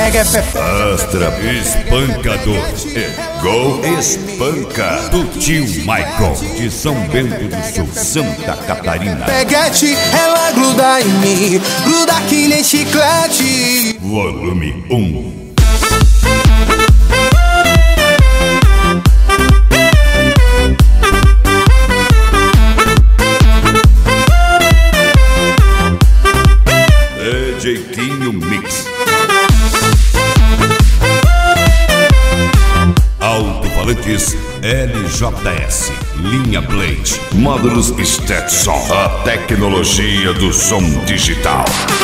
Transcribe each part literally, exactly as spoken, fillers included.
pega, pega. Astra Espancador e Gol Espanca do tio Michael de São Bento do Sul, Santa Catarina. Peguete, ela gruda em mim, gruda que nem chiclete. Volume um. D J Quinho Mix. Alto-falantes L J S, linha Blade, módulos Stetson, a tecnologia do som digital.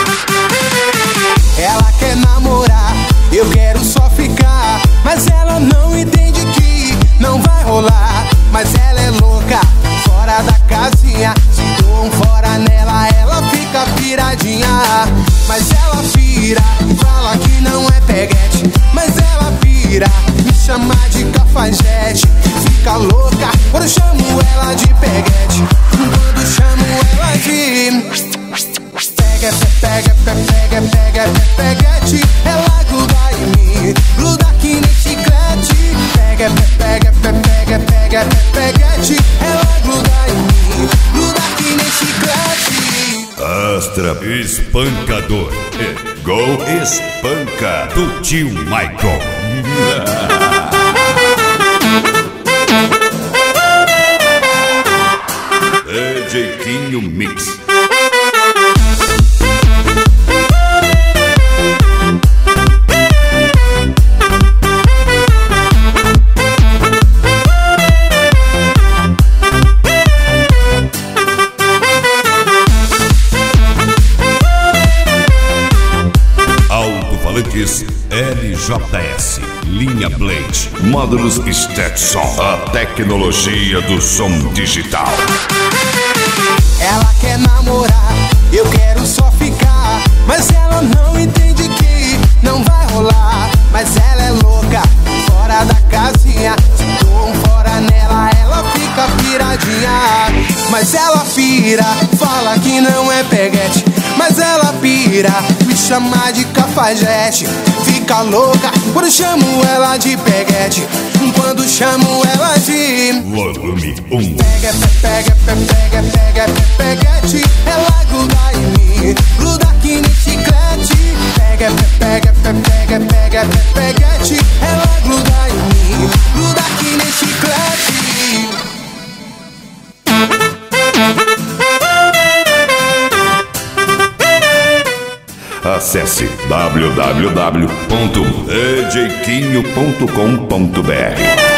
Ela quer namorar, eu quero só ficar, mas ela não entende que não vai rolar. Mas ela é louca, fora da casinha, se dou um fora nela, ela fica piradinha. Mas ela pira, fala que não é peguete, mas ela pira, me chama de cafajeste. Fica louca quando chamo ela de peguete, quando chamo ela de pega, pega, pega, pega, peguete. Ela gruda em mim, gruda que nem chiclete. Pega, pega, pega, pega, peguete. Ela gruda em mim, gruda que nem chiclete. Astra Espancador e Gol Espanca do tio Michael. D J Quinho Mix. L J S, linha Blade, módulos Stetson, a tecnologia do som digital. Ela quer namorar, eu quero só ficar, mas ela não entende que não vai rolar. Mas ela é louca, fora da casinha, se dou um fora nela, ela fica piradinha. Mas ela pira, fala que não é peguete, mas ela pira, me chama de cafajeste. Fica louca quando chamo ela de peguete, quando chamo ela de Volume um. Pega, pega, pega, pega, peguete. Ela gruda em mim, gruda que nem chiclete. Pega, pega, pega, pega, peguete. Ela gruda em mim, gruda que nem chiclete. Acesse w w w ponto d j quinho ponto com ponto b r.